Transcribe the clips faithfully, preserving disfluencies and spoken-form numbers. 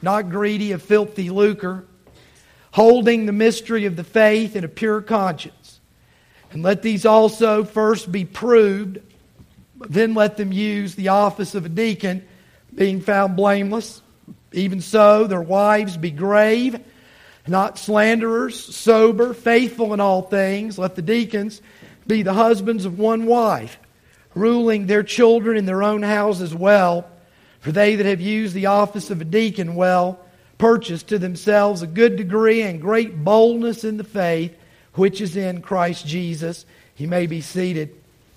not greedy of filthy lucre, holding the mystery of the faith in a pure conscience. And let these also first be proved, then let them use the office of a deacon, being found blameless. Even so, their wives be grave, not slanderers, sober, faithful in all things. Let the deacons be the husbands of one wife, ruling their children in their own houses well. For they that have used the office of a deacon well, purchase to themselves a good degree and great boldness in the faith, which is in Christ Jesus. He may be seated.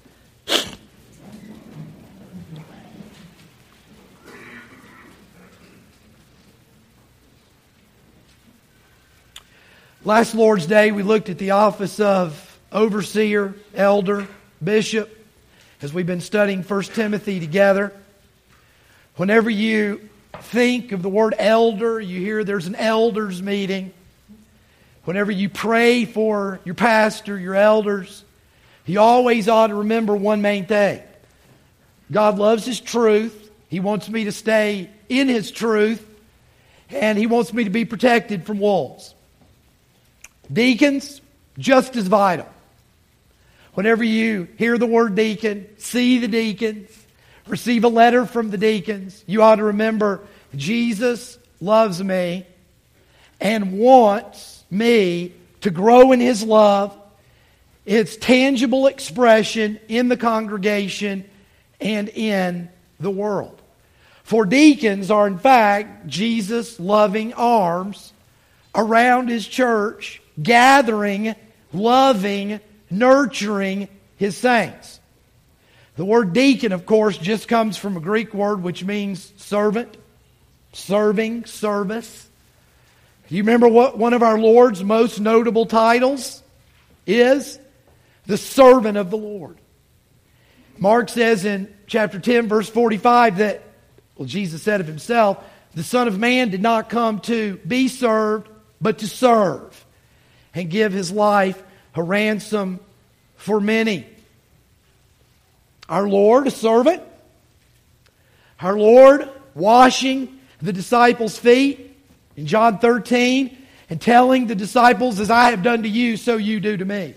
Last Lord's Day, we looked at the office of overseer, elder, bishop, as we've been studying First Timothy together. Whenever you think of the word elder, you hear there's an elders meeting. Whenever you pray for your pastor, your elders, you always ought to remember one main thing. God loves His truth. He wants me to stay in His truth. And He wants me to be protected from wolves. Deacons, just as vital. Whenever you hear the word deacon, see the deacons, receive a letter from the deacons, you ought to remember Jesus loves me and wants me to grow in His love, its tangible expression in the congregation and in the world. For deacons are in fact Jesus' loving arms around His church, gathering, loving, nurturing His saints. The word deacon, of course, just comes from a Greek word which means servant, serving, service. You remember what one of our Lord's most notable titles is? The servant of the Lord. Mark says in chapter ten, verse forty-five that, well, Jesus said of Himself, the Son of Man did not come to be served, but to serve and give His life a ransom for many. Our Lord, a servant. Our Lord washing the disciples' feet in John thirteen and telling the disciples, as I have done to you, so you do to me.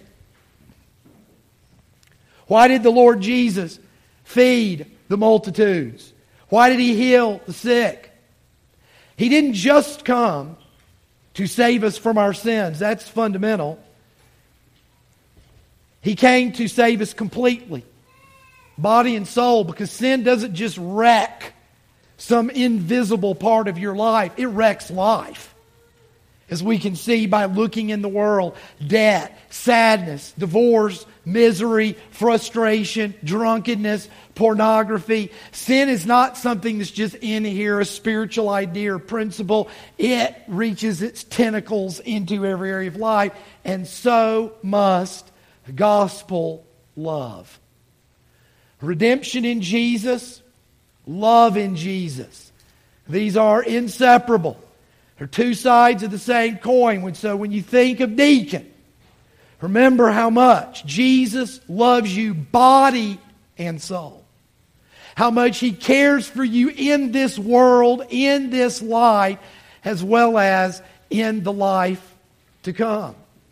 Why did the Lord Jesus feed the multitudes? Why did He heal the sick? He didn't just come to save us from our sins. That's fundamental. He came to save us completely, body and soul, because sin doesn't just wreck some invisible part of your life. It wrecks life. As we can see by looking in the world, debt, sadness, divorce, misery, frustration, drunkenness, pornography. Sin is not something that's just in here, a spiritual idea or principle. It reaches its tentacles into every area of life, and so must gospel love. Redemption in Jesus, love in Jesus. These are inseparable. They're two sides of the same coin. So when you think of deacon, remember how much Jesus loves you body and soul. How much He cares for you in this world, in this life, as well as in the life to come.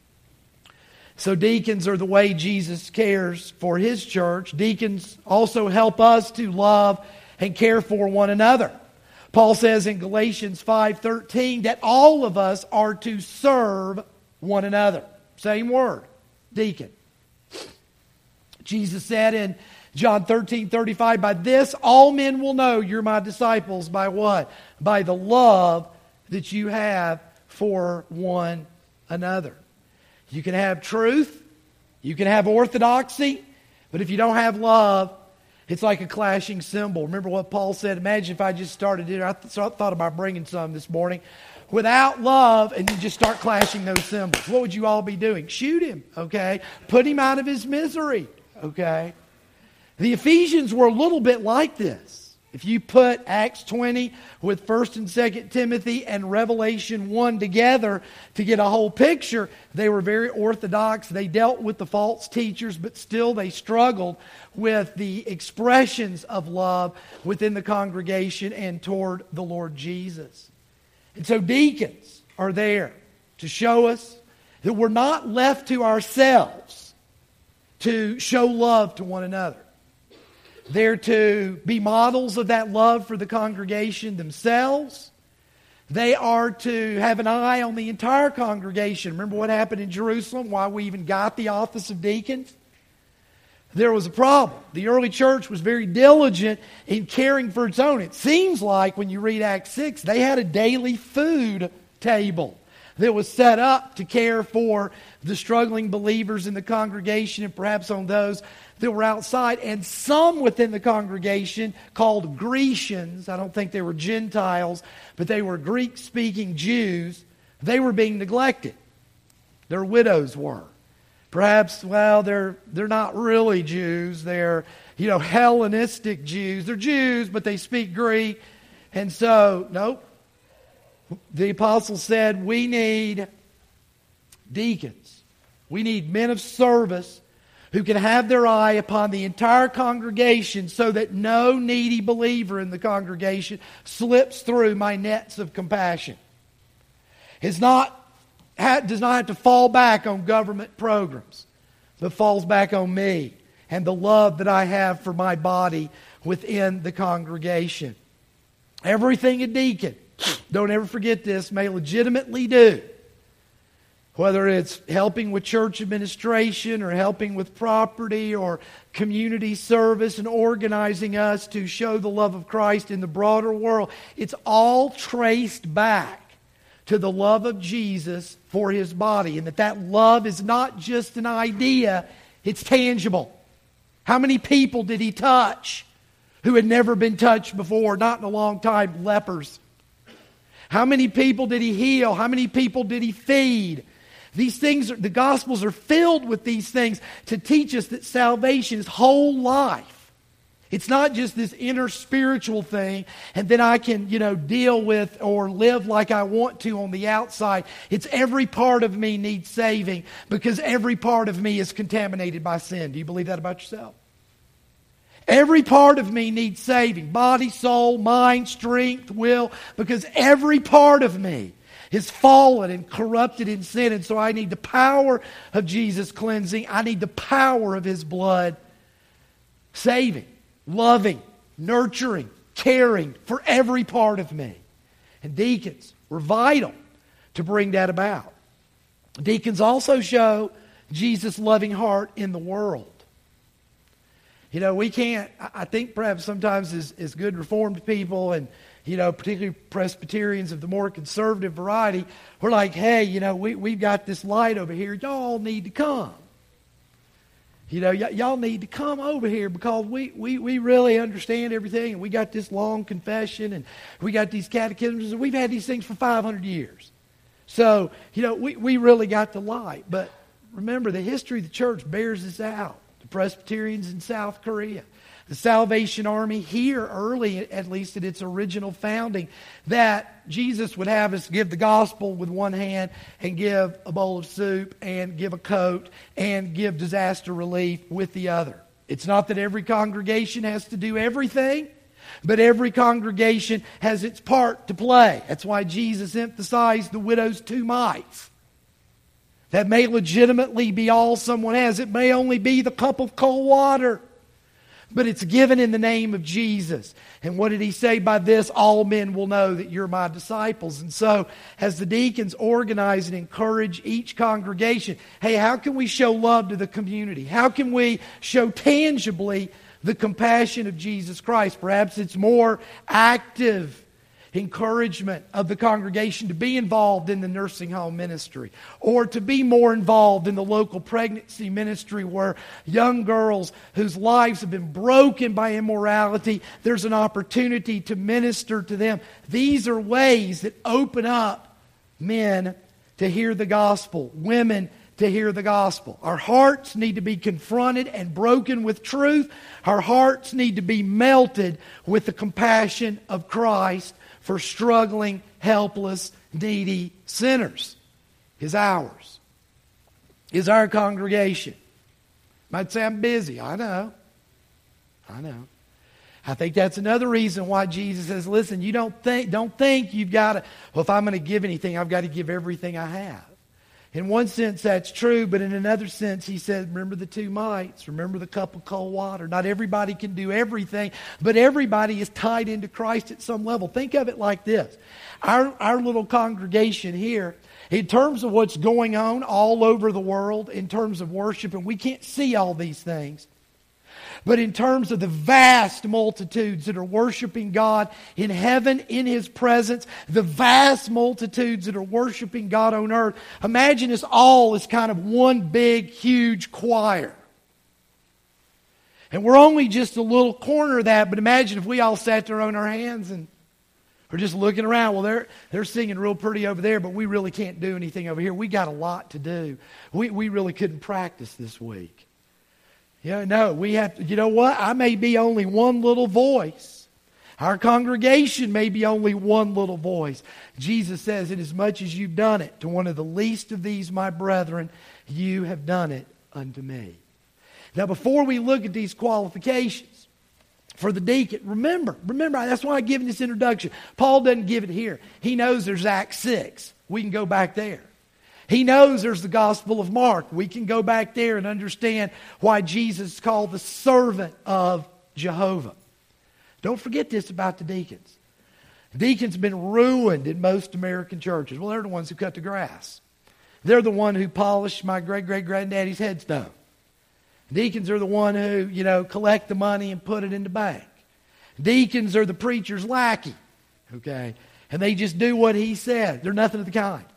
So deacons are the way Jesus cares for His church. Deacons also help us to love and care for one another. Paul says in Galatians five thirteen that all of us are to serve one another. Same word, deacon. Jesus said in John thirteen thirty-five, by this all men will know you're my disciples. By what? By the love that you have for one another. You can have truth, you can have orthodoxy, but if you don't have love, it's like a clashing cymbal. Remember what Paul said? Imagine if I just started it. I thought about bringing some this morning. Without love, and you just start clashing those cymbals. What would you all be doing? Shoot him, okay? Put him out of his misery, okay? The Ephesians were a little bit like this. If you put Acts twenty with First and Second Timothy and Revelation one together to get a whole picture, they were very orthodox. They dealt with the false teachers, but still they struggled with the expressions of love within the congregation and toward the Lord Jesus. And so deacons are there to show us that we're not left to ourselves to show love to one another. They're to be models of that love for the congregation themselves. They are to have an eye on the entire congregation. Remember what happened in Jerusalem, why we even got the office of deacons? There was a problem. The early church was very diligent in caring for its own. It seems like when you read Acts six, they had a daily food table that was set up to care for the struggling believers in the congregation and perhaps on those that were outside. And some within the congregation called Grecians, I don't think they were Gentiles, but they were Greek-speaking Jews, they were being neglected. Their widows were. Perhaps, well, they're they're not really Jews. They're, you know, Hellenistic Jews. They're Jews, but they speak Greek. And so, nope. The apostle said, we need deacons. We need men of service who can have their eye upon the entire congregation so that no needy believer in the congregation slips through my nets of compassion. It's not, does not have to fall back on government programs, but falls back on me and the love that I have for my body within the congregation. Everything a deacon, don't ever forget this, may legitimately do, whether it's helping with church administration or helping with property or community service and organizing us to show the love of Christ in the broader world, it's all traced back to the love of Jesus for His body, and that that love is not just an idea, it's tangible. How many people did He touch who had never been touched before, not in a long time? Lepers. How many people did He heal? How many people did He feed? These things, are, the Gospels are filled with these things to teach us that salvation is whole life. It's not just this inner spiritual thing, and then I can, you know, deal with or live like I want to on the outside. It's every part of me needs saving because every part of me is contaminated by sin. Do you believe that about yourself? Every part of me needs saving. Body, soul, mind, strength, will, because every part of me is fallen and corrupted in sin. And so I need the power of Jesus cleansing. I need the power of His blood saving, loving, nurturing, caring for every part of me. And deacons were vital to bring that about. Deacons also show Jesus' loving heart in the world. You know, we can't, I think perhaps sometimes as, as good Reformed people and, you know, particularly Presbyterians of the more conservative variety, we're like, hey, you know, we, we've got this light over here. Y'all need to come. You know, y- y'all need to come over here because we, we, we really understand everything, and we got this long confession, and we got these catechisms, and we've had these things for five hundred years. So, you know, we, we really got the light. But remember, the history of the church bears this out. The Presbyterians in South Korea, the Salvation Army here early, at least at its original founding, that Jesus would have us give the gospel with one hand and give a bowl of soup and give a coat and give disaster relief with the other. It's not that every congregation has to do everything, but every congregation has its part to play. That's why Jesus emphasized the widow's two mites. That may legitimately be all someone has. It may only be the cup of cold water. But it's given in the name of Jesus. And what did He say? By this, all men will know that you're my disciples. And so, as the deacons organize and encourage each congregation, hey, how can we show love to the community? How can we show tangibly the compassion of Jesus Christ? Perhaps it's more active encouragement of the congregation to be involved in the nursing home ministry, or to be more involved in the local pregnancy ministry where young girls whose lives have been broken by immorality, there's an opportunity to minister to them. These are ways that open up men to hear the gospel, women to hear the gospel. Our hearts need to be confronted and broken with truth. Our hearts need to be melted with the compassion of Christ for struggling, helpless, needy sinners. Is ours. Is our congregation. Might say I'm busy. I know. I know. I think that's another reason why Jesus says, listen, you don't think, don't think you've got to, well, if I'm going to give anything, I've got to give everything I have. In one sense, that's true, but in another sense, he said, remember the two mites, remember the cup of cold water. Not everybody can do everything, but everybody is tied into Christ at some level. Think of it like this. Our, our little congregation here, in terms of what's going on all over the world, in terms of worship, and we can't see all these things, but in terms of the vast multitudes that are worshiping God in heaven, in His presence, the vast multitudes that are worshiping God on earth, imagine us all as kind of one big, huge choir. And we're only just a little corner of that, but imagine if we all sat there on our hands and we're just looking around. Well, they're, they're singing real pretty over there, but we really can't do anything over here. We got a lot to do. We, we really couldn't practice this week. Yeah, no, we have to, you know what? I may be only one little voice. Our congregation may be only one little voice. Jesus says, inasmuch as you've done it to one of the least of these, my brethren, you have done it unto me. Now, before we look at these qualifications for the deacon, remember, remember, that's why I'm giving this introduction. Paul doesn't give it here. He knows there's Acts six. We can go back there. He knows there's the Gospel of Mark. We can go back there and understand why Jesus is called the servant of Jehovah. Don't forget this about the deacons. Deacons have been ruined in most American churches. Well, they're the ones who cut the grass. They're the one who polished my great-great-granddaddy's headstone. Deacons are the one who, you know, collect the money and put it in the bank. Deacons are the preacher's lackey, okay? And they just do what he said. They're nothing of the kind.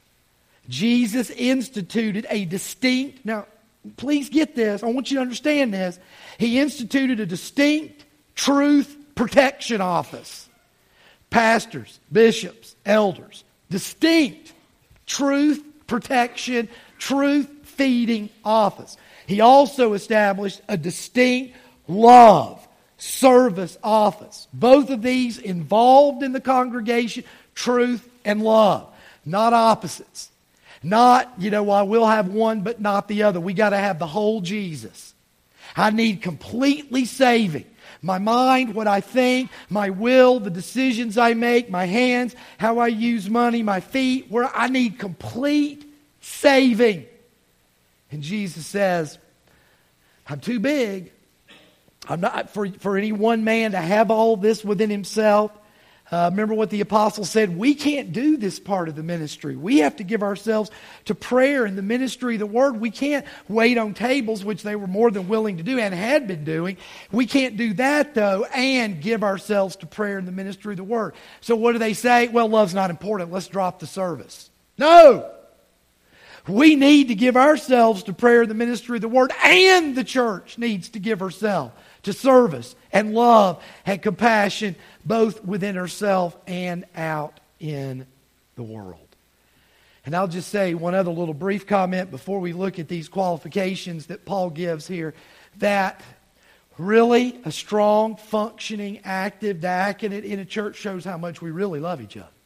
Jesus instituted a distinct, now please get this, I want you to understand this. He instituted a distinct truth protection office. Pastors, bishops, elders, distinct truth protection, truth feeding office. He also established a distinct love service office. Both of these involved in the congregation, truth and love, not opposites. Not, you know, I will have one but not the other. We got to have the whole Jesus. I need completely saving. My mind, what I think, my will, the decisions I make, my hands, how I use money, my feet, where I need complete saving. And Jesus says, I'm too big. I'm not for, for any one man to have all this within himself. Uh, remember what the apostle said, we can't do this part of the ministry. We have to give ourselves to prayer and the ministry of the word. We can't wait on tables, which they were more than willing to do and had been doing. We can't do that, though, and give ourselves to prayer and the ministry of the word. So what do they say? Well, love's not important. Let's drop the service. No! We need to give ourselves to prayer and the ministry of the word, and the church needs to give herself to service and love and compassion, both within herself and out in the world. And I'll just say one other little brief comment before we look at these qualifications that Paul gives here, that really a strong, functioning, active diaconate in a church shows how much we really love each other.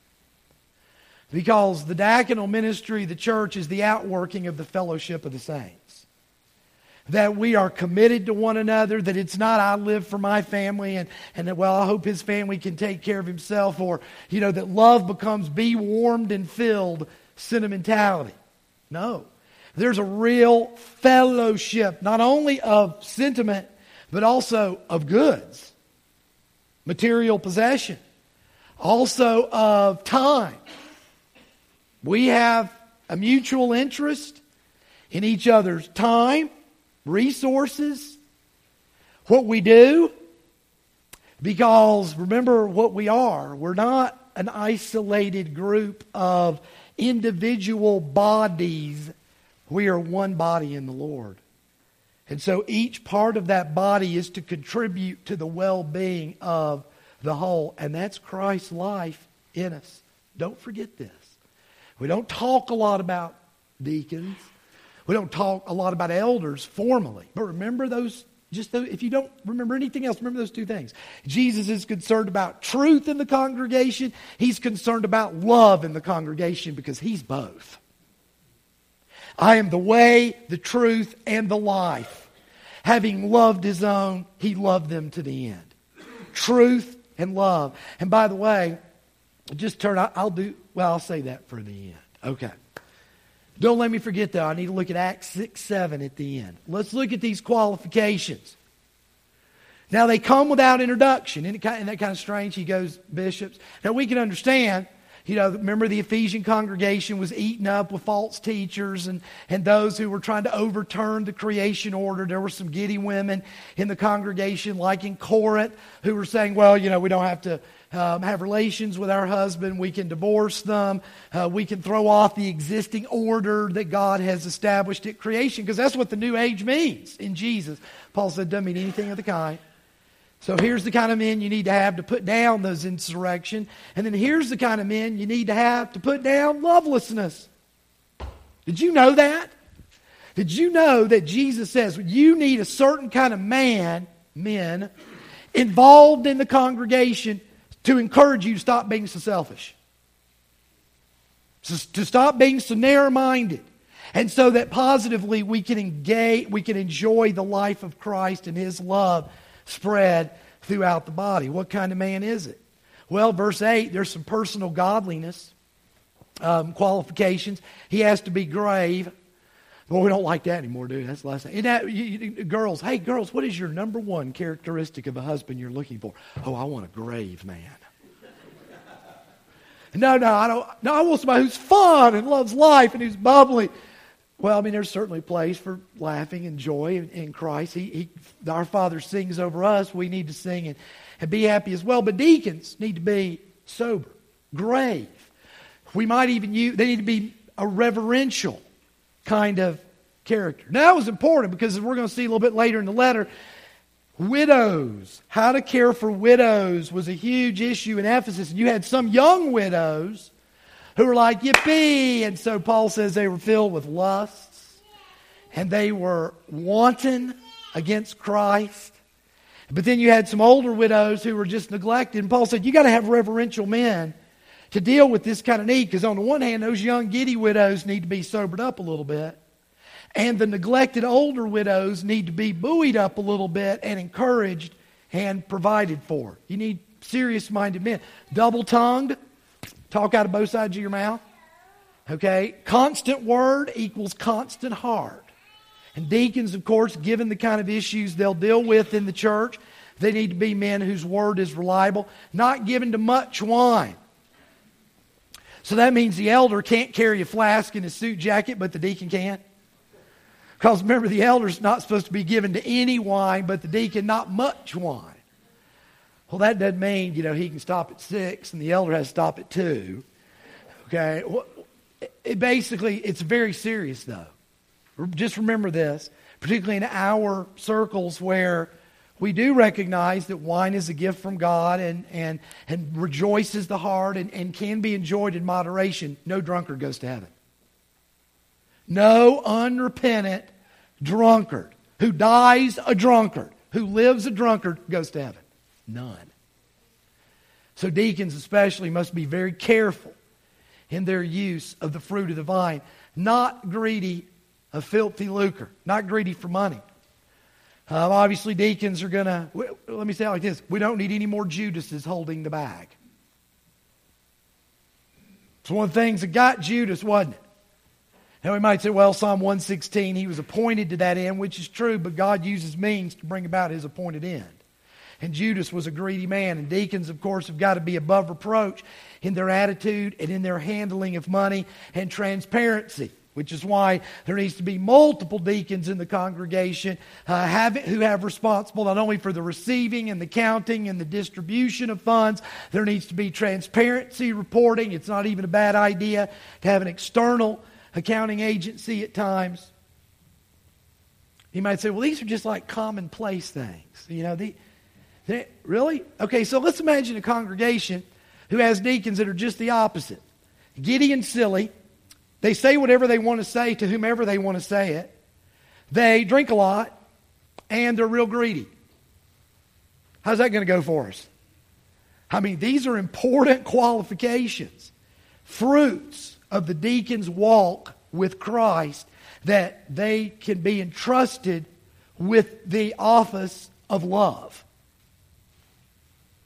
Because the diaconal ministry of the church is the outworking of the fellowship of the saints. That we are committed to one another, that it's not I live for my family and, and that, well, I hope his family can take care of himself, or, you know, that love becomes be warmed and filled sentimentality. No. There's a real fellowship, not only of sentiment, but also of goods, material possession, also of time. We have a mutual interest in each other's time, resources, what we do, because remember what we are. We're not an isolated group of individual bodies. We are one body in the Lord. And so each part of that body is to contribute to the well-being of the whole. And that's Christ's life in us. Don't forget this. We don't talk a lot about deacons. We don't talk a lot about elders formally. But remember those, just those, if you don't remember anything else, remember those two things. Jesus is concerned about truth in the congregation. He's concerned about love in the congregation because he's both. I am the way, the truth, and the life. Having loved his own, he loved them to the end. truth and love. And by the way, just turn, I'll do, well, I'll say that for the end. Okay. Don't let me forget, though. I need to look at Acts six seven at the end. Let's look at these qualifications. Now, they come without introduction. Isn't that kind of strange? He goes, bishops. Now, we can understand, you know, remember the Ephesian congregation was eaten up with false teachers and, and those who were trying to overturn the creation order. There were some giddy women in the congregation, like in Corinth, who were saying, well, you know, we don't have to Um, have relations with our husband. We can divorce them. Uh, we can throw off the existing order that God has established at creation, because that's what the new age means in Jesus. Paul said, doesn't mean anything of the kind. So here's the kind of men you need to have to put down those insurrection. And then here's the kind of men you need to have to put down lovelessness. Did you know that? Did you know that Jesus says you need a certain kind of man, men, involved in the congregation to encourage you to stop being so selfish, to stop being so narrow-minded, and so that positively we can engage, we can enjoy the life of Christ and His love spread throughout the body. What kind of man is it? Well, verse eight, there's some personal godliness um, qualifications. He has to be grave. Well, we don't like that anymore, dude. That's the last thing. Isn't that, you, you, girls, hey, girls, what is your number one characteristic of a husband you're looking for? Oh, I want a grave man. No, no, I don't. No, I want somebody who's fun and loves life and who's bubbly. Well, I mean, there's certainly a place for laughing and joy in, in Christ. He, he, our Father sings over us. We need to sing and, and be happy as well. But deacons need to be sober, grave. We might even use, they need to be a reverential kind of character. Now, that was important because, as we're going to see a little bit later in the letter, widows, how to care for widows was a huge issue in Ephesus. And you had some young widows who were like, yippee! And so Paul says they were filled with lusts and they were wanton against Christ. But then you had some older widows who were just neglected. And Paul said, you got to have reverential men to deal with this kind of need, because on the one hand, those young giddy widows need to be sobered up a little bit, and the neglected older widows need to be buoyed up a little bit and encouraged and provided for. You need serious-minded men. Double-tongued, talk out of both sides of your mouth. Okay? Constant word equals constant heart. And deacons, of course, given the kind of issues they'll deal with in the church, they need to be men whose word is reliable, not given to much wine. So that means the elder can't carry a flask in his suit jacket, but the deacon can. Because remember, the elder's not supposed to be given to any wine, but the deacon not much wine. Well, that doesn't mean, you know, he can stop at six and the elder has to stop at two. Okay? Well, it basically, it's very serious, though. Just remember this, particularly in our circles where we do recognize that wine is a gift from God and, and, and rejoices the heart and, and can be enjoyed in moderation. No drunkard goes to heaven. No unrepentant drunkard who dies a drunkard, who lives a drunkard, goes to heaven. None. So deacons especially must be very careful in their use of the fruit of the vine. Not greedy of filthy lucre. Not greedy for money. Uh, obviously, deacons are going to, let me say it like this, we don't need any more Judases holding the bag. It's one of the things that got Judas, wasn't it? Now we might say, well, Psalm one sixteen, he was appointed to that end, which is true, but God uses means to bring about His appointed end. And Judas was a greedy man, and deacons, of course, have got to be above reproach in their attitude and in their handling of money and transparency. Which is why there needs to be multiple deacons in the congregation uh, have, who have responsible not only for the receiving and the counting and the distribution of funds. There needs to be transparency reporting. It's not even a bad idea to have an external accounting agency at times. You might say, well, these are just like commonplace things. You know, the, they, really? Okay, so let's imagine a congregation who has deacons that are just the opposite. Giddy and silly. They say whatever they want to say to whomever they want to say it. They drink a lot, and they're real greedy. How's that going to go for us? I mean, these are important qualifications, fruits of the deacon's walk with Christ, that they can be entrusted with the office of love.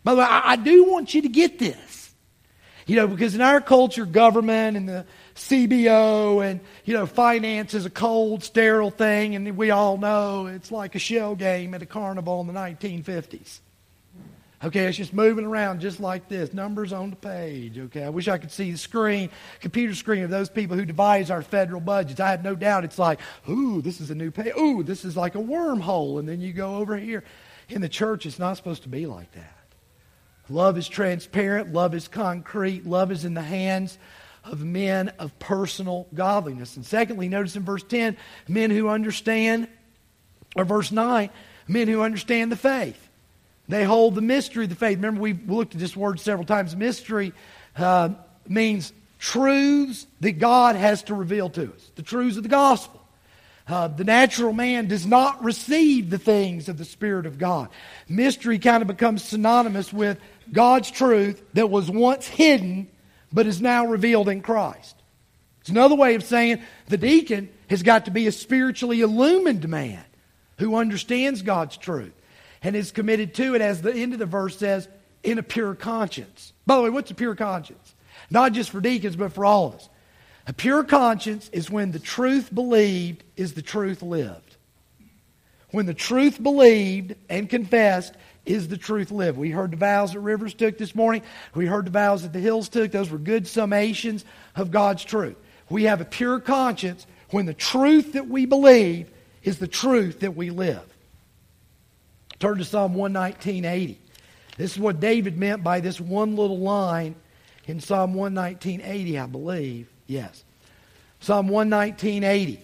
By the way, I, I do want you to get this. You know, because in our culture, government and the C B O and, you know, finance is a cold, sterile thing, and we all know it's like a shell game at a carnival in the nineteen fifties. Okay, it's just moving around just like this. Numbers on the page, okay? I wish I could see the screen, computer screen of those people who devise our federal budgets. I have no doubt it's like, ooh, this is a new page. Ooh, this is like a wormhole. And then you go over here. In the church, it's not supposed to be like that. Love is transparent. Love is concrete. Love is in the hands of men of personal godliness. And secondly, notice in verse ten, men who understand, or verse nine, men who understand the faith. They hold the mystery of the faith. Remember, we've looked at this word several times. Mystery uh, means truths that God has to reveal to us. The truths of the gospel. Uh, the natural man does not receive the things of the Spirit of God. Mystery kind of becomes synonymous with God's truth that was once hidden but is now revealed in Christ. It's another way of saying the deacon has got to be a spiritually illumined man who understands God's truth and is committed to it, as the end of the verse says, in a pure conscience. By the way, what's a pure conscience? Not just for deacons, but for all of us. A pure conscience is when the truth believed is the truth lived. When the truth believed and confessed is the truth lived. We heard the vows that Rivers took this morning. We heard the vows that the Hills took. Those were good summations of God's truth. We have a pure conscience when the truth that we believe is the truth that we live. Turn to Psalm one nineteen eighty. This is what David meant by this one little line in Psalm one nineteen eighty, I believe. Yes. Psalm one nineteen eighty.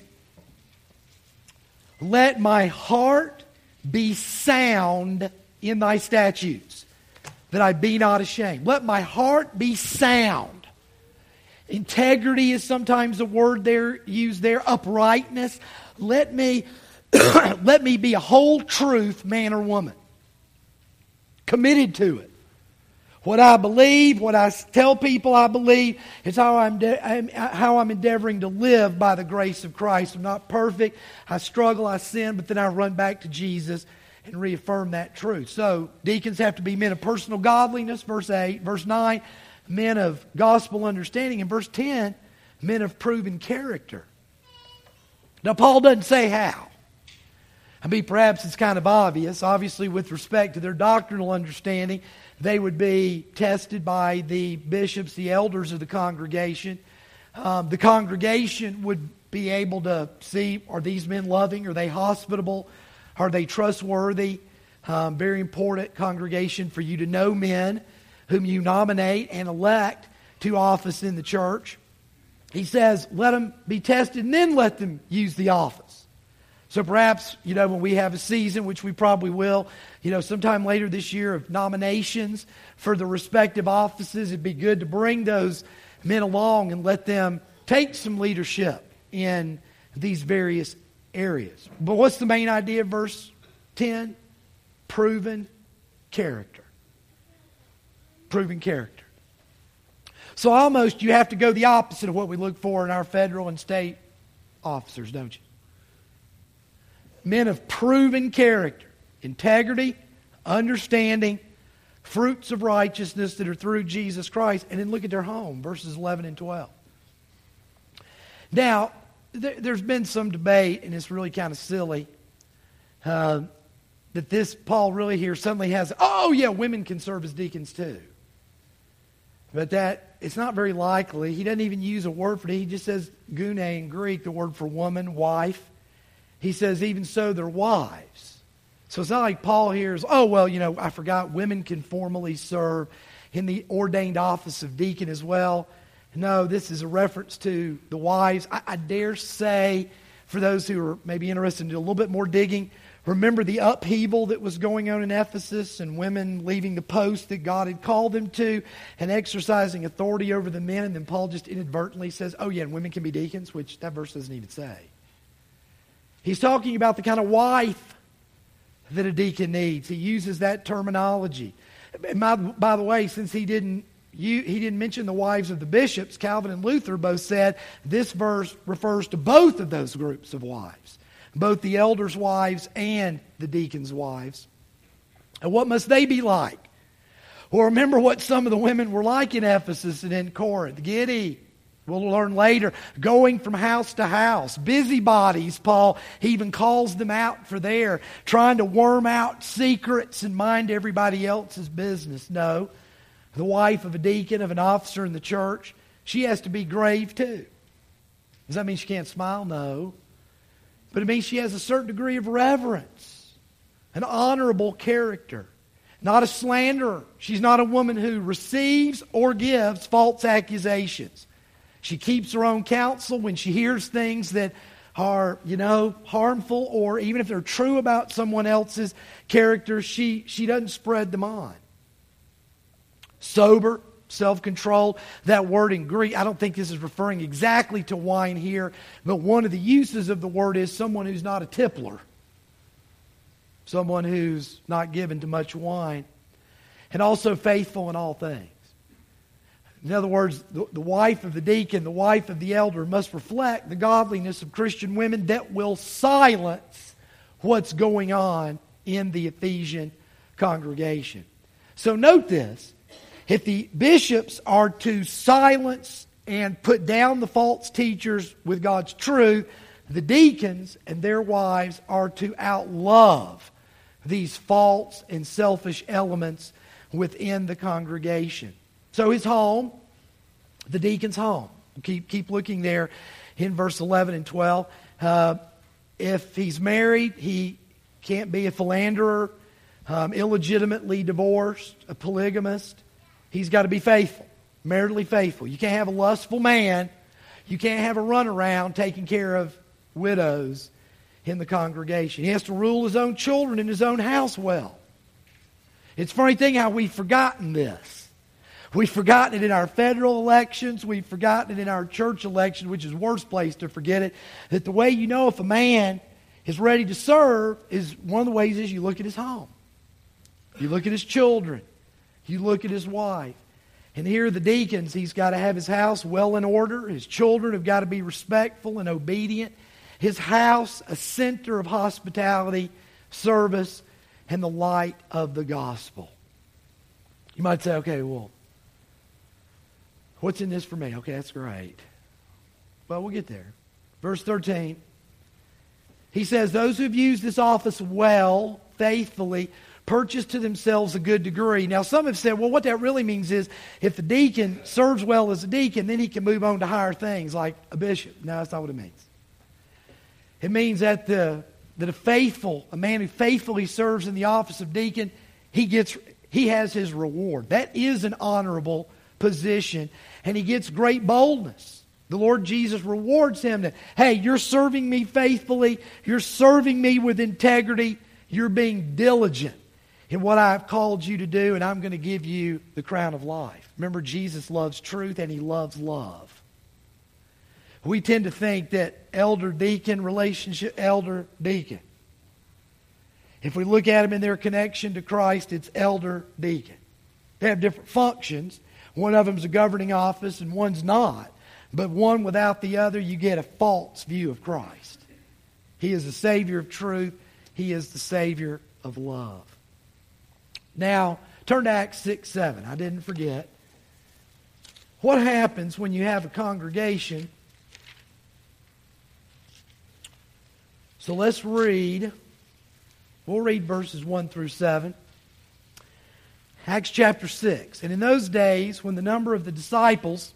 Let my heart be sound in thy statutes, that I be not ashamed. Let my heart be sound. Integrity is sometimes a word there used there. Uprightness. Let me let me be a whole truth man or woman. Committed to it. What I believe, what I tell people I believe, is how I'm, de- how I'm endeavoring to live by the grace of Christ. I'm not perfect. I struggle, I sin, but then I run back to Jesus and reaffirm that truth. So, deacons have to be men of personal godliness, verse eight. Verse nine, men of gospel understanding. And verse ten, men of proven character. Now, Paul doesn't say how. I mean, perhaps it's kind of obvious. Obviously, with respect to their doctrinal understanding, they would be tested by the bishops, the elders of the congregation. Um, the congregation would be able to see, are these men loving? Are they hospitable? Are they trustworthy? Um, very important congregation for you to know men whom you nominate and elect to office in the church. He says, let them be tested and then let them use the office. So perhaps, you know, when we have a season, which we probably will, you know, sometime later this year of nominations for the respective offices, it'd be good to bring those men along and let them take some leadership in these various areas. But what's the main idea of verse ten? Proven character. Proven character. So almost you have to go the opposite of what we look for in our federal and state officers, don't you? Men of proven character, integrity, understanding, fruits of righteousness that are through Jesus Christ. And then look at their home, verses eleven and twelve. Now, th- there's been some debate, and it's really kind of silly, uh, that this Paul really here suddenly has, oh yeah, women can serve as deacons too. But that, it's not very likely. He doesn't even use a word for it. He just says gune in Greek, the word for woman, wife. He says, even so, their wives. So it's not like Paul hears, oh, well, you know, I forgot women can formally serve in the ordained office of deacon as well. No, this is a reference to the wives. I, I dare say, for those who are maybe interested in doing a little bit more digging, remember the upheaval that was going on in Ephesus and women leaving the post that God had called them to and exercising authority over the men. And then Paul just inadvertently says, oh, yeah, and women can be deacons, which that verse doesn't even say. He's talking about the kind of wife that a deacon needs. He uses that terminology. And by, by the way, since he didn't you, he didn't mention the wives of the bishops, Calvin and Luther both said this verse refers to both of those groups of wives, both the elders' wives and the deacons' wives. And what must they be like? Or remember what some of the women were like in Ephesus and in Corinth. Giddy. We'll learn later. Going from house to house. Busybodies, Paul he even calls them out for there. Trying to worm out secrets and mind everybody else's business. No. The wife of a deacon, of an officer in the church, she has to be grave too. Does that mean she can't smile? No. But it means she has a certain degree of reverence. An honorable character. Not a slanderer. She's not a woman who receives or gives false accusations. She keeps her own counsel when she hears things that are, you know, harmful, or even if they're true about someone else's character, she, she doesn't spread them on. Sober, self-controlled. That word in Greek, I don't think this is referring exactly to wine here, but one of the uses of the word is someone who's not a tippler. Someone who's not given to much wine. And also faithful in all things. In other words, the, the wife of the deacon, the wife of the elder must reflect the godliness of Christian women that will silence what's going on in the Ephesian congregation. So note this. If the bishops are to silence and put down the false teachers with God's truth, the deacons and their wives are to outlove these false and selfish elements within the congregation. So his home, the deacon's home. Keep, keep looking there in verse eleven and twelve. Uh, if he's married, he can't be a philanderer, um, illegitimately divorced, a polygamist. He's got to be faithful, maritally faithful. You can't have a lustful man. You can't have a runaround taking care of widows in the congregation. He has to rule his own children in his own house well. It's a funny thing how we've forgotten this. We've forgotten it in our federal elections. We've forgotten it in our church elections, which is the worst place to forget it. That the way you know if a man is ready to serve is one of the ways is you look at his home. You look at his children. You look at his wife. And here the deacons, he's got to have his house well in order. His children have got to be respectful and obedient. His house, a center of hospitality, service, and the light of the gospel. You might say, okay, well, what's in this for me? Okay, that's great. Well, we'll get there. Verse thirteen. He says, those who have used this office well, faithfully, purchase to themselves a good degree. Now, some have said, well, what that really means is if the deacon serves well as a deacon, then he can move on to higher things like a bishop. No, that's not what it means. It means that the that a faithful, a man who faithfully serves in the office of deacon, he gets he has his reward. That is an honorable position, and he gets great boldness. The Lord Jesus rewards him that, hey, you're serving me faithfully, you're serving me with integrity, you're being diligent in what I've called you to do, and I'm going to give you the crown of life. Remember, Jesus loves truth and he loves love. We tend to think that elder-deacon relationship, elder-deacon. If we look at them in their connection to Christ, it's elder-deacon. They have different functions. One of them is a governing office and one's not. But one without the other, you get a false view of Christ. He is the Savior of truth. He is the Savior of love. Now, turn to Acts six seven. I didn't forget. What happens when you have a congregation? So let's read. We'll read verses one through seven. Acts chapter six. And in those days, when the number of the disciples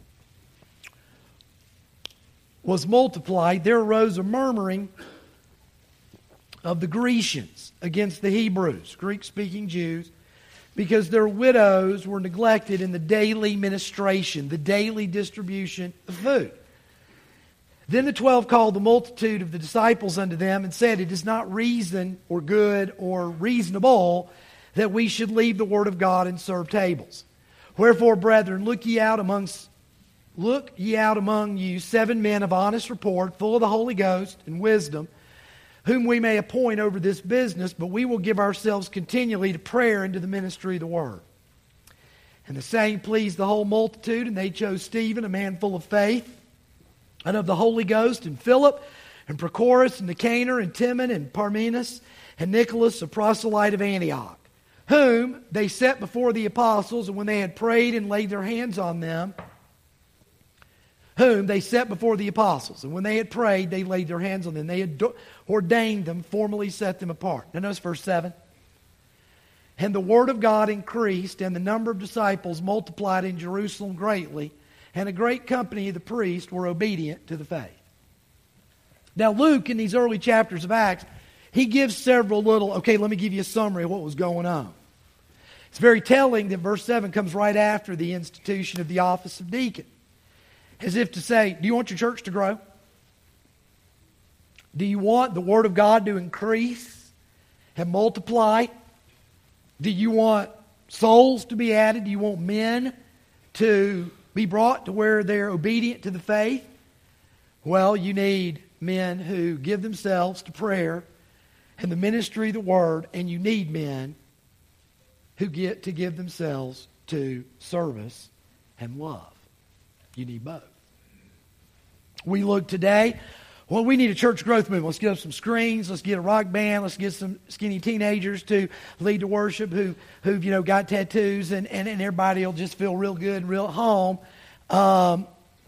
was multiplied, there arose a murmuring of the Grecians against the Hebrews, Greek-speaking Jews, because their widows were neglected in the daily ministration, the daily distribution of food. Then the twelve called the multitude of the disciples unto them and said, it is not reason or good or reasonable that we should leave the word of God and serve tables. Wherefore, brethren, look ye out amongst Look ye out among you seven men of honest report, full of the Holy Ghost and wisdom, whom we may appoint over this business, but we will give ourselves continually to prayer and to the ministry of the word. And the saying pleased the whole multitude, and they chose Stephen, a man full of faith, and of the Holy Ghost, and Philip, and Prochorus, and Nicanor, and Timon, and Parmenas, and Nicholas, a proselyte of Antioch, whom they set before the apostles, and when they had prayed and laid their hands on them, whom they set before the apostles, and when they had prayed, they laid their hands on them. They had ordained them, formally set them apart. Now notice verse seven. And the word of God increased, and the number of disciples multiplied in Jerusalem greatly, and a great company of the priests were obedient to the faith. Now Luke, in these early chapters of Acts, he gives several little, okay, let me give you a summary of what was going on. It's very telling that verse seven comes right after the institution of the office of deacon. As if to say, do you want your church to grow? Do you want the Word of God to increase and multiply? Do you want souls to be added? Do you want men to be brought to where they're obedient to the faith? Well, you need men who give themselves to prayer and the ministry of the Word, and you need men who get to give themselves to service and love. You need both. We look today, well, we need a church growth movement. Let's get up some screens. Let's get a rock band. Let's get some skinny teenagers to lead the worship who, who've, you know, got tattoos, and, and, and everybody will just feel real good and real at home. Um,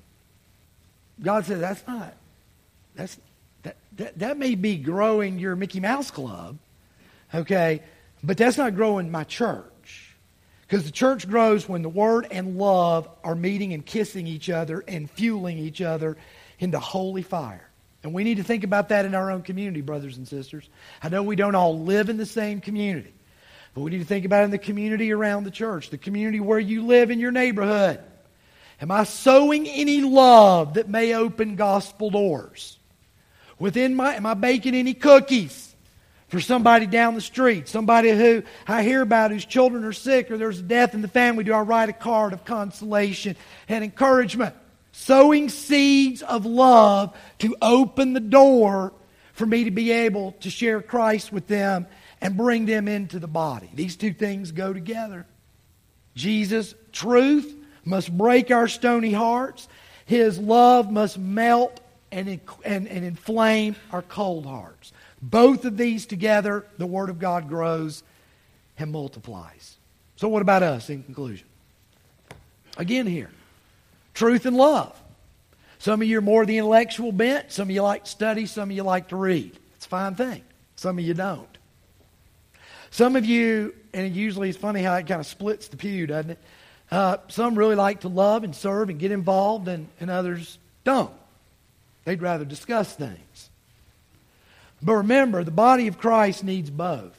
God said, that's not, that's, that, that, that may be growing your Mickey Mouse Club, okay, but that's not growing my church. Because the church grows when the Word and love are meeting and kissing each other and fueling each other into holy fire. And we need to think about that in our own community, brothers and sisters. I know we don't all live in the same community, but we need to think about it in the community around the church, the community where you live in your neighborhood. Am I sowing any love that may open gospel doors? Within my, am I baking any cookies for somebody down the street, somebody who I hear about whose children are sick or there's a death in the family? Do I write a card of consolation and encouragement? Sowing seeds of love to open the door for me to be able to share Christ with them and bring them into the body. These two things go together. Jesus' truth must break our stony hearts. His love must melt and, and, and inflame our cold hearts. Both of these together, the Word of God grows and multiplies. So what about us in conclusion? Again here, truth and love. Some of you are more the intellectual bent. Some of you like to study. Some of you like to read. It's a fine thing. Some of you don't. Some of you, and it usually it's funny how it kind of splits the pew, doesn't it? Uh, some really like to love and serve and get involved, and, and others don't. They'd rather discuss things. But remember, the body of Christ needs both.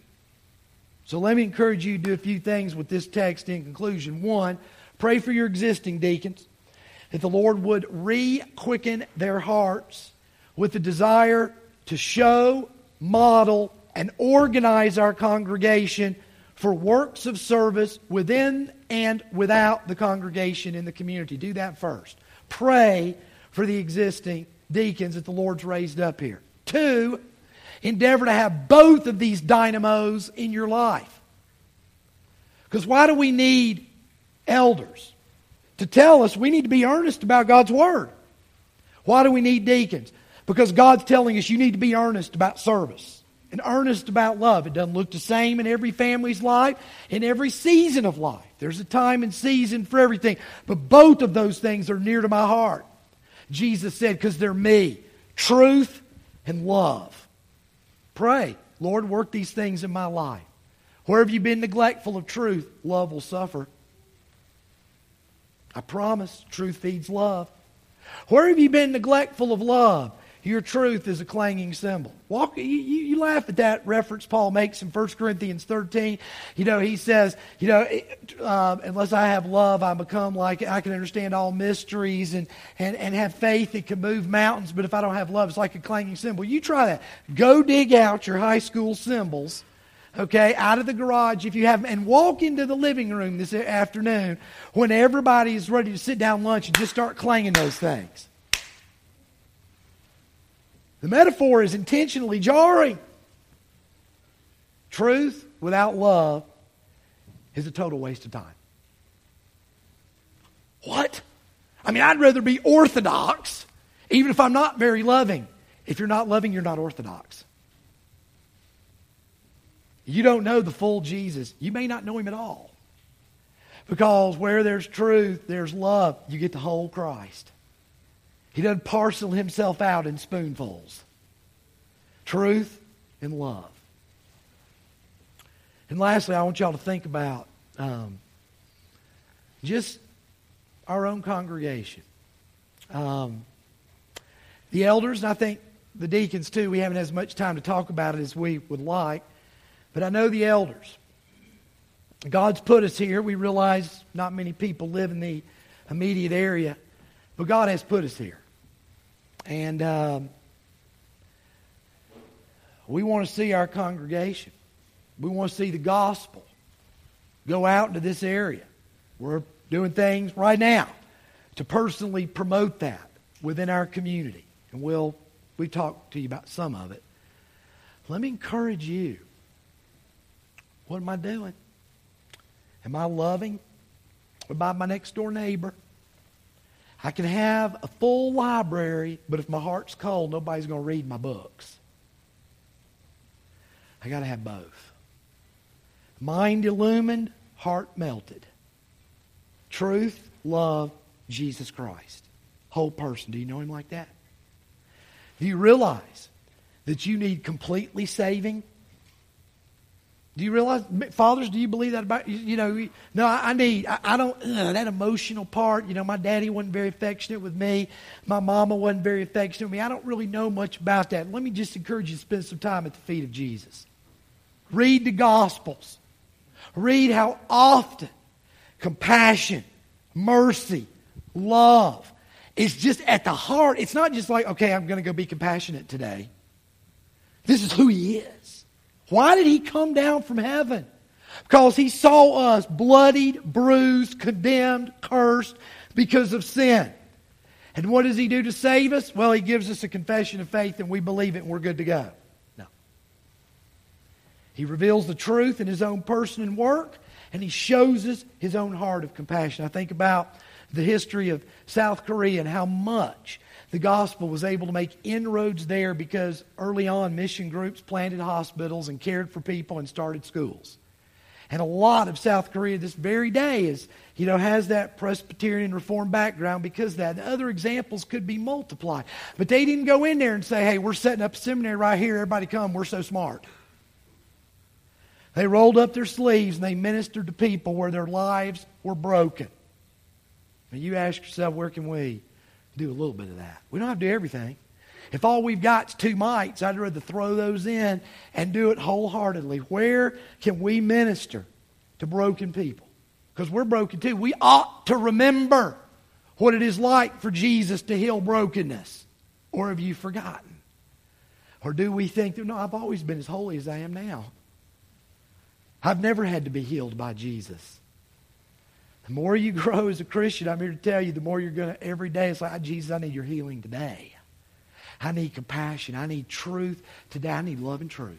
So let me encourage you to do a few things with this text in conclusion. One, pray for your existing deacons, that the Lord would re-quicken their hearts with the desire to show, model, and organize our congregation for works of service within and without the congregation in the community. Do that first. Pray for the existing deacons that the Lord's raised up here. Two, endeavor to have both of these dynamos in your life. Because why do we need elders? To tell us we need to be earnest about God's Word. Why do we need deacons? Because God's telling us you need to be earnest about service and earnest about love. It doesn't look the same in every family's life, in every season of life. There's a time and season for everything. But both of those things are near to my heart. Jesus said, because they're me. Truth and love. Pray, Lord, work these things in my life. Wherever you've been neglectful of truth, love will suffer. I promise, truth feeds love. Where have you been neglectful of love? Your truth is a clanging cymbal. Walk, you, you, you laugh at that reference Paul makes in First Corinthians thirteen. You know, he says, you know, uh, unless I have love, I become like, I can understand all mysteries and, and, and have faith that can move mountains. But if I don't have love, it's like a clanging cymbal. You try that. Go dig out your high school cymbals, okay, out of the garage if you have them, and walk into the living room this afternoon when everybody is ready to sit down lunch and just start clanging those things. The metaphor is intentionally jarring. Truth without love is a total waste of time. What? I mean, I'd rather be orthodox, even if I'm not very loving. If you're not loving, you're not orthodox. You don't know the full Jesus. You may not know him at all. Because where there's truth, there's love. You get the whole Christ. He doesn't parcel himself out in spoonfuls. Truth and love. And lastly, I want y'all to think about um, just our own congregation. Um, the elders, and I think the deacons too, we haven't had as much time to talk about it as we would like. But I know the elders. God's put us here. We realize not many people live in the immediate area. But God has put us here. And um, we want to see our congregation. We want to see the gospel go out into this area. We're doing things right now to personally promote that within our community. And we'll we talk to you about some of it. Let me encourage you. What am I doing? Am I loving about my next door neighbor? I can have a full library, but if my heart's cold, nobody's going to read my books. I got to have both. Mind illumined, heart melted. Truth, love, Jesus Christ. Whole person. Do you know him like that? Do you realize that you need completely saving? Do you realize, fathers, do you believe that about, you, you know, no, I, I need, I, I don't, uh, that emotional part, you know, my daddy wasn't very affectionate with me. My mama wasn't very affectionate with me. I don't really know much about that. Let me just encourage you to spend some time at the feet of Jesus. Read the Gospels. Read how often compassion, mercy, love is just at the heart. It's not just like, okay, I'm going to go be compassionate today. This is who he is. Why did he come down from heaven? Because he saw us bloodied, bruised, condemned, cursed because of sin. And what does he do to save us? Well, he gives us a confession of faith and we believe it and we're good to go. No. He reveals the truth in his own person and work, and he shows us his own heart of compassion. I think about the history of South Korea and how much the gospel was able to make inroads there because early on mission groups planted hospitals and cared for people and started schools. And a lot of South Korea this very day is, you know, has that Presbyterian Reformed background because of that. And other examples could be multiplied. But they didn't go in there and say, hey, we're setting up a seminary right here. Everybody come. We're so smart. They rolled up their sleeves and they ministered to people where their lives were broken. And you ask yourself, where can we do a little bit of that? We don't have to do everything. If all we've got is two mites, I'd rather throw those in and do it wholeheartedly. Where can we minister to broken people? Because we're broken too. We ought to remember what it is like for Jesus to heal brokenness. Or have you forgotten? Or do we think, no, I've always been as holy as I am now. I've never had to be healed by Jesus. The more you grow as a Christian, I'm here to tell you, the more you're going to, every day, it's like, Jesus, I need your healing today. I need compassion. I need truth today. I need love and truth.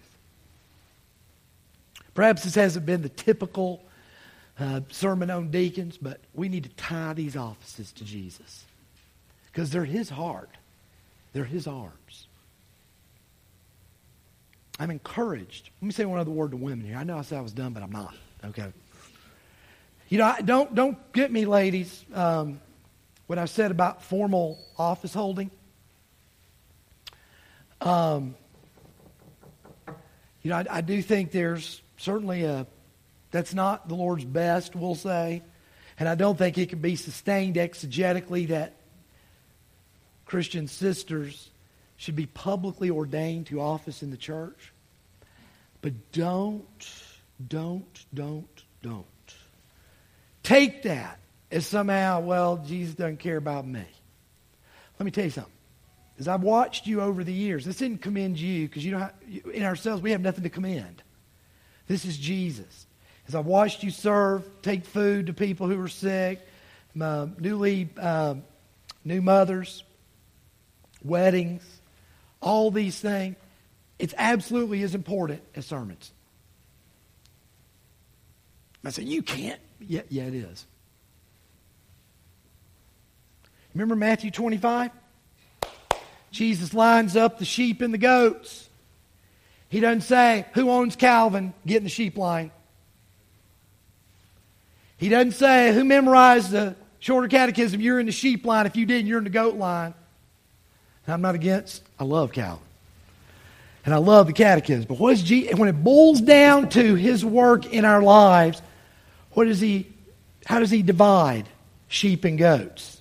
Perhaps this hasn't been the typical uh, sermon on deacons, but we need to tie these offices to Jesus. Because they're his heart. They're his arms. I'm encouraged. Let me say one other word to women here. I know I said I was done, but I'm not. Okay. You know, don't don't get me, ladies, um, what I said about formal office holding. Um, you know, I, I do think there's certainly a, that's not the Lord's best, we'll say. And I don't think it can be sustained exegetically that Christian sisters should be publicly ordained to office in the church. But don't, don't, don't, don't take that as somehow, well, Jesus doesn't care about me. Let me tell you something. As I've watched you over the years, this didn't commend you because you know how, in ourselves we have nothing to commend. This is Jesus. As I've watched you serve, take food to people who are sick, uh, newly uh, new mothers, weddings, all these things, it's absolutely as important as sermons. I said, you can't. Yeah, yeah, it is. Remember Matthew twenty-five? Jesus lines up the sheep and the goats. He doesn't say, who owns Calvin? Get in the sheep line. He doesn't say, who memorized the Shorter Catechism? You're in the sheep line. If you didn't, you're in the goat line. And I'm not against, I love Calvin. And I love the Catechism. But what is Jesus, when it boils down to His work in our lives, what does He, how does He divide sheep and goats?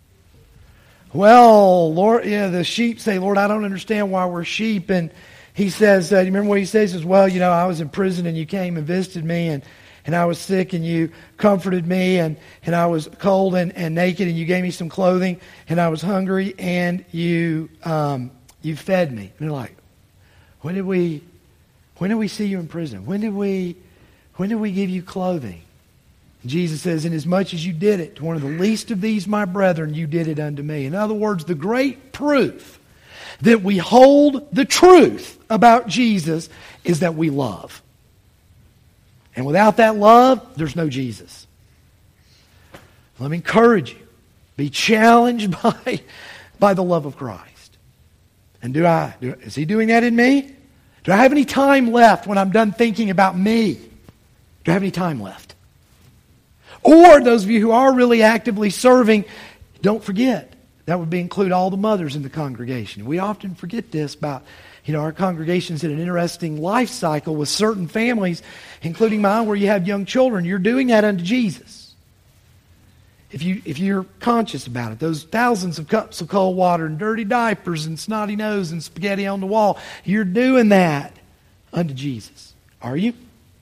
Well, Lord, yeah, the sheep say, Lord, I don't understand why we're sheep. And He says, uh, you remember what He says? He says, well, you know, I was in prison and you came and visited me, and And I was sick and you comforted me, and, and I was cold and, and naked and you gave me some clothing, and I was hungry and you um, you fed me. And they're like, when did we when did we see you in prison? When did we when did we give you clothing? And Jesus says, inasmuch as you did it to one of the least of these my brethren, you did it unto me. In other words, the great proof that we hold the truth about Jesus is that we love. And without that love, there's no Jesus. Let me encourage you. Be challenged by, by the love of Christ. And do I, do, is He doing that in me? Do I have any time left when I'm done thinking about me? Do I have any time left? Or those of you who are really actively serving, don't forget, that would be include all the mothers in the congregation. We often forget this about, you know, our congregation's in an interesting life cycle with certain families, including mine, where you have young children. You're doing that unto Jesus. If, you, if you're conscious about it, those thousands of cups of cold water and dirty diapers and snotty nose and spaghetti on the wall, you're doing that unto Jesus. Are you?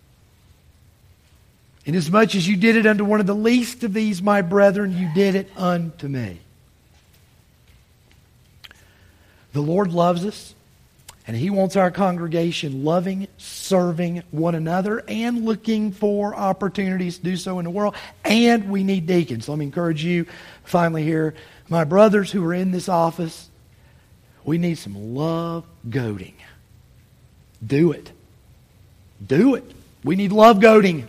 Inasmuch as you did it unto one of the least of these my brethren, you did it unto me. The Lord loves us. And He wants our congregation loving, serving one another, and looking for opportunities to do so in the world. And we need deacons. Let me encourage you finally here. My brothers who are in this office, we need some love goading. Do it. Do it. We need love goading.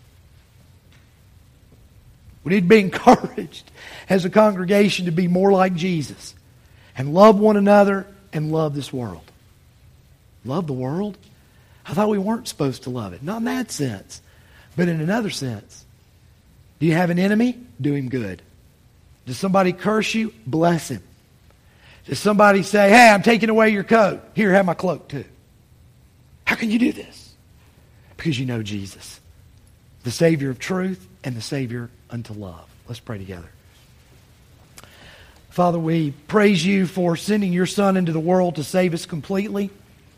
We need to be encouraged as a congregation to be more like Jesus and love one another and love this world. Love the world? I thought we weren't supposed to love it. Not in that sense, but in another sense. Do you have an enemy? Do him good. Does somebody curse you? Bless him. Does somebody say, hey, I'm taking away your coat. Here, have my cloak too. How can you do this? Because you know Jesus, the Savior of truth and the Savior unto love. Let's pray together. Father, we praise you for sending your Son into the world to save us completely.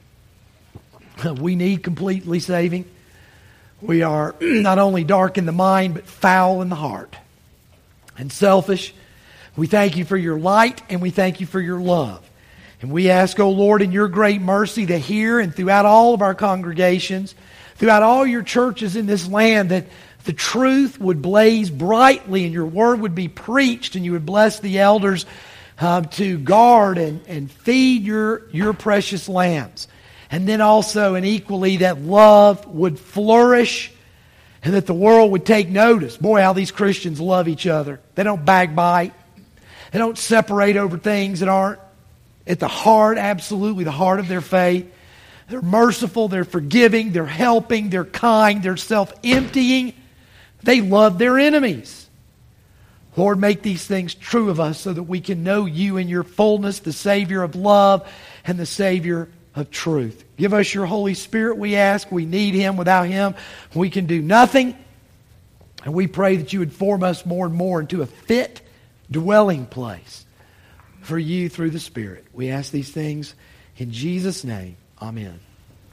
We need completely saving. We are not only dark in the mind, but foul in the heart and selfish. We thank you for your light, and we thank you for your love. And we ask, O Lord, in your great mercy, that here and throughout all of our congregations, throughout all your churches in this land, that the truth would blaze brightly and your word would be preached, and you would bless the elders um, to guard and, and feed your, your precious lambs. And then also, and equally, that love would flourish and that the world would take notice. Boy, how these Christians love each other. They don't backbite. They don't separate over things that aren't at the heart, absolutely the heart of their faith. They're merciful, they're forgiving, they're helping, they're kind, they're self-emptying. They love their enemies. Lord, make these things true of us so that we can know you in your fullness, the Savior of love and the Savior of truth. Give us your Holy Spirit, we ask. We need Him. Without Him, we can do nothing. And we pray that you would form us more and more into a fit dwelling place for you through the Spirit. We ask these things in Jesus' name. Amen.